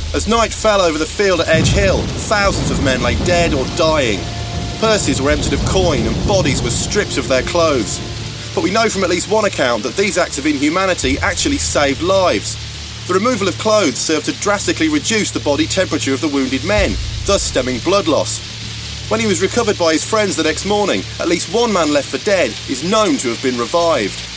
As night fell over the field at Edge Hill, thousands of men lay dead or dying. Purses were emptied of coin and bodies were stripped of their clothes. But we know from at least one account that these acts of inhumanity actually saved lives. The removal of clothes served to drastically reduce the body temperature of the wounded men, thus stemming blood loss. When he was recovered by his friends the next morning, at least one man left for dead is known to have been revived.